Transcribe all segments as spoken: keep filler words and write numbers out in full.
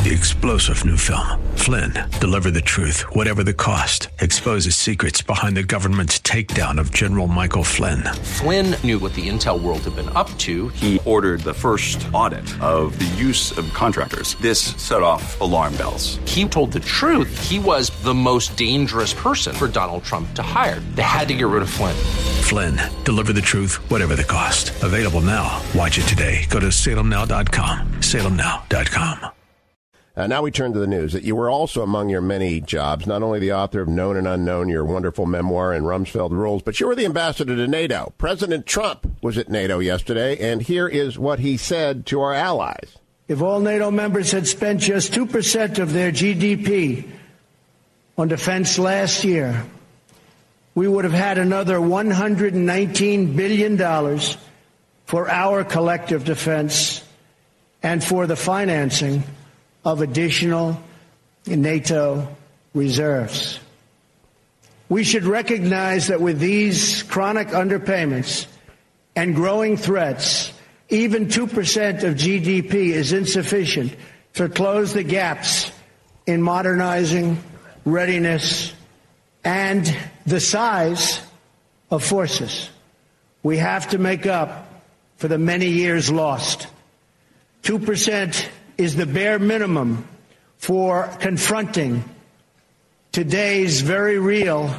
The explosive new film, Flynn, deliver the truth, whatever the cost, exposes secrets behind the government's takedown of General Michael Flynn. Flynn knew what the intel world had been up to. He ordered the first audit of the use of contractors. This set off alarm bells. He told the truth. He was the most dangerous person for Donald Trump to hire. They had to get rid of Flynn. Flynn, deliver the truth, whatever the cost. Available now. Watch it today. Go to salem now dot com. salem now dot com. Uh, now we turn to the news that you were also among your many jobs, not only the author of Known and Unknown, your wonderful memoir, and Rumsfeld Rules, but you were the ambassador to NATO. President Trump was at NATO yesterday, and here is what he said to our allies. If all NATO members had spent just two percent of their G D P on defense last year, we would have had another one hundred nineteen billion dollars for our collective defense and for the financing of additional NATO reserves. We should recognize that with these chronic underpayments and growing threats, even two percent of G D P is insufficient to close the gaps in modernizing, readiness, and the size of forces. We have to make up for the many years lost. two percent is the bare minimum for confronting today's very real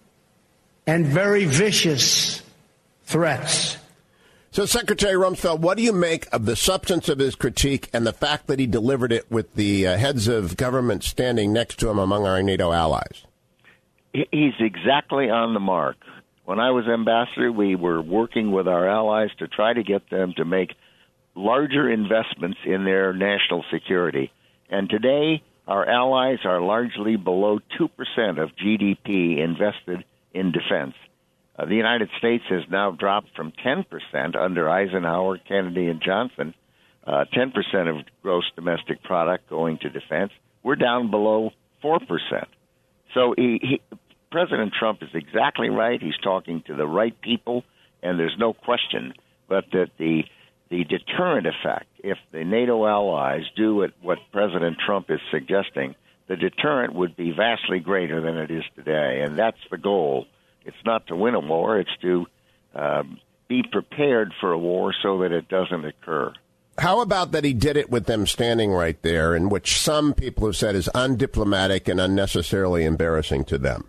and very vicious threats. So, Secretary Rumsfeld, what do you make of the substance of his critique and the fact that he delivered it with the uh, heads of government standing next to him among our NATO allies? He's exactly on the mark. When I was ambassador, we were working with our allies to try to get them to make larger investments in their national security. And today, our allies are largely below two percent of G D P invested in defense. Uh, the United States has now dropped from ten percent under Eisenhower, Kennedy, and Johnson, uh, ten percent of gross domestic product going to defense. We're down below four percent. So he, he, President Trump is exactly right. He's talking to the right people, and there's no question but that the the deterrent effect, if the NATO allies do it, what President Trump is suggesting, the deterrent would be vastly greater than it is today. And that's the goal. It's not to win a war. It's to um, be prepared for a war so that it doesn't occur. How about that he did it with them standing right there, in which some people have said is undiplomatic and unnecessarily embarrassing to them?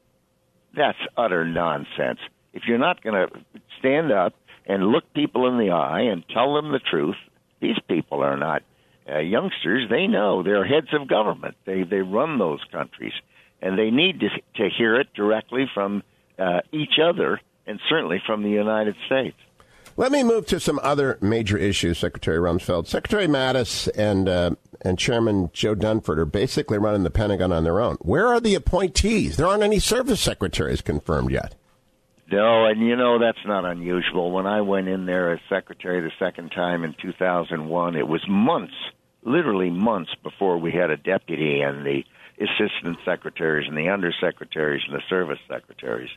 That's utter nonsense. If you're not going to stand up and look people in the eye and tell them the truth, these people are not uh, youngsters. They know. They're heads of government. They they run those countries, and they need to, to hear it directly from uh, each other and certainly from the United States. Let me move to some other major issues, Secretary Rumsfeld. Secretary Mattis and uh, and Chairman Joe Dunford are basically running the Pentagon on their own. Where are the appointees? There aren't any service secretaries confirmed yet. No, and you know, that's not unusual. When I went in there as secretary the second time in two thousand one, it was months, literally months before we had a deputy and the assistant secretaries and the undersecretaries and the service secretaries.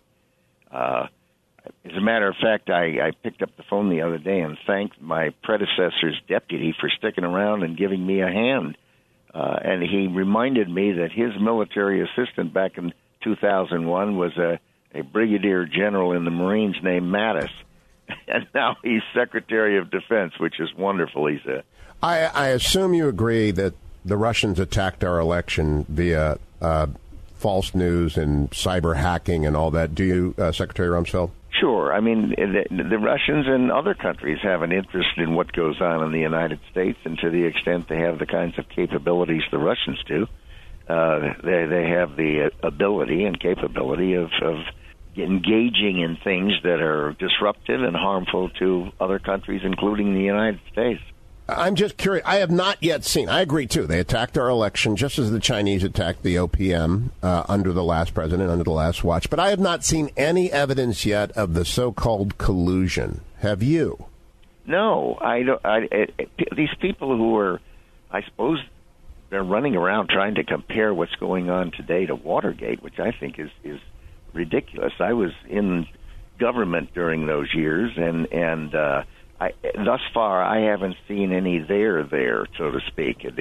Uh, as a matter of fact, I, I picked up the phone the other day and thanked my predecessor's deputy for sticking around and giving me a hand. Uh, and he reminded me that his military assistant back in two thousand one was a a brigadier general in the Marines named Mattis, and now he's Secretary of Defense, which is wonderful, he said. I, I assume you agree that the Russians attacked our election via uh, false news and cyber hacking and all that. Do you, uh, Secretary Rumsfeld? Sure. I mean, the, the Russians and other countries have an interest in what goes on in the United States, and to the extent they have the kinds of capabilities the Russians do, uh, they, they have the ability and capability of, of engaging in things that are disruptive and harmful to other countries, including the United States. I'm just curious. I have not yet seen. I agree, too. They attacked our election just as the Chinese attacked the O P M uh, under the last president, under the last watch. But I have not seen any evidence yet of the so-called collusion. Have you? No. I don't. I, it, it, these people who are, I suppose, they're running around trying to compare what's going on today to Watergate, which I think is, is ridiculous. I was in government during those years, and and uh, I, thus far I haven't seen any there there, so to speak. The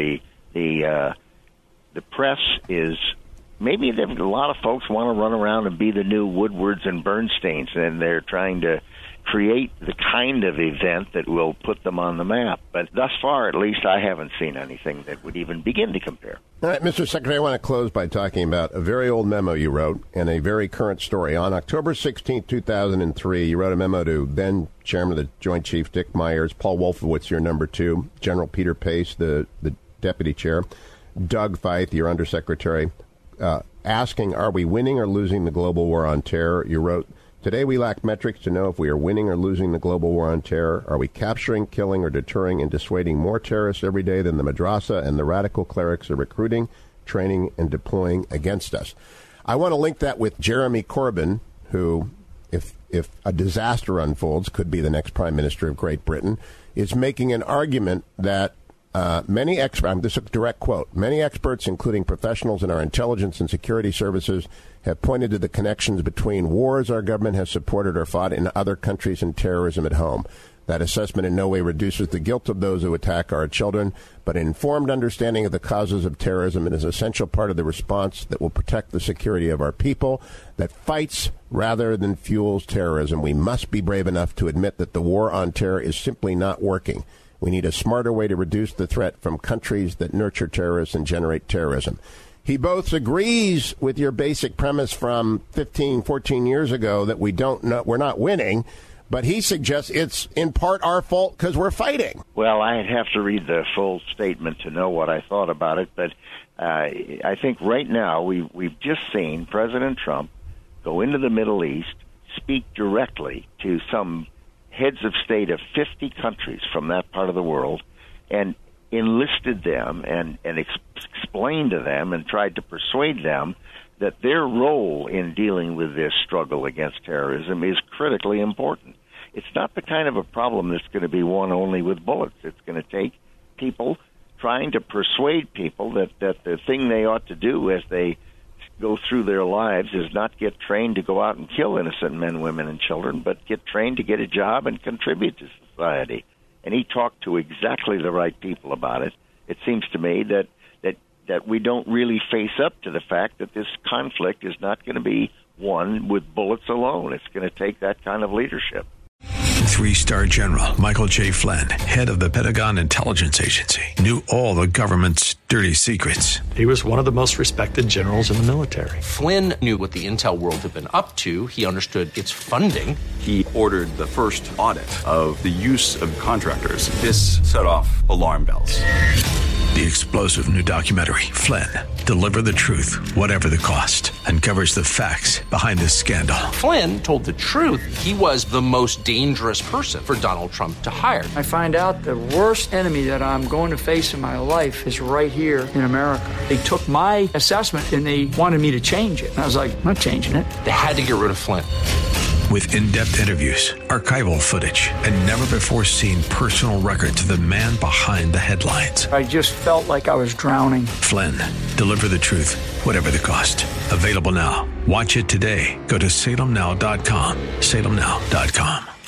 The uh, the press is maybe a lot of folks want to run around and be the new Woodwards and Bernsteins, and they're trying to create the kind of event that will put them on the map. But thus far, at least, I haven't seen anything that would even begin to compare. All right, Mister Secretary, I want to close by talking about a very old memo you wrote and a very current story. On October sixteenth, two thousand three, you wrote a memo to then Chairman of the Joint Chiefs, Dick Myers, Paul Wolfowitz, your number two, General Peter Pace, the, the deputy chair, Doug Feith, your undersecretary, uh, asking, are we winning or losing the global war on terror? You wrote, today we lack metrics to know if we are winning or losing the global war on terror. Are we capturing, killing, or deterring and dissuading more terrorists every day than the madrasa and the radical clerics are recruiting, training, and deploying against us? I want to link that with Jeremy Corbyn, who, if if a disaster unfolds, could be the next Prime Minister of Great Britain, is making an argument that Uh, many experts, this is a direct quote, many experts, including professionals in our intelligence and security services, have pointed to the connections between wars our government has supported or fought in other countries and terrorism at home. That assessment in no way reduces the guilt of those who attack our children, but an informed understanding of the causes of terrorism is an essential part of the response that will protect the security of our people, that fights rather than fuels terrorism. We must be brave enough to admit that the war on terror is simply not working. We need a smarter way to reduce the threat from countries that nurture terrorists and generate terrorism. He both agrees with your basic premise from fifteen, fourteen years ago that we don't know, we're not winning, but he suggests it's in part our fault because we're fighting. Well, I'd have to read the full statement to know what I thought about it, but uh, I think right now we, we've just seen President Trump go into the Middle East, speak directly to some heads of state of fifty countries from that part of the world, and enlisted them and, and ex- explained to them and tried to persuade them that their role in dealing with this struggle against terrorism is critically important. It's not the kind of a problem that's going to be won only with bullets. It's going to take people trying to persuade people that, that the thing they ought to do as they go through their lives is not get trained to go out and kill innocent men, women, and children, but get trained to get a job and contribute to society. And he talked to exactly the right people about it. It seems to me that, that, that we don't really face up to the fact that this conflict is not going to be won with bullets alone. It's going to take that kind of leadership. Three-star General Michael J. Flynn, head of the Pentagon Intelligence Agency, knew all the government's dirty secrets. He was one of the most respected generals in the military. Flynn knew what the intel world had been up to. He understood its funding. He ordered the first audit of the use of contractors. This set off alarm bells. The explosive new documentary, Flynn, Deliver the Truth, Whatever the Cost, uncovers the facts behind this scandal. Flynn told the truth. He was the most dangerous person for Donald Trump to hire. I find out the worst enemy that I'm going to face in my life is right here in America. They took my assessment and they wanted me to change it. And I was like, I'm not changing it. They had to get rid of Flynn. With in-depth interviews, archival footage, and never-before-seen personal records of the man behind the headlines. I just felt like I was drowning. Flynn, Deliver the Truth, Whatever the Cost. Available now. Watch it today. Go to salem now dot com. salem now dot com.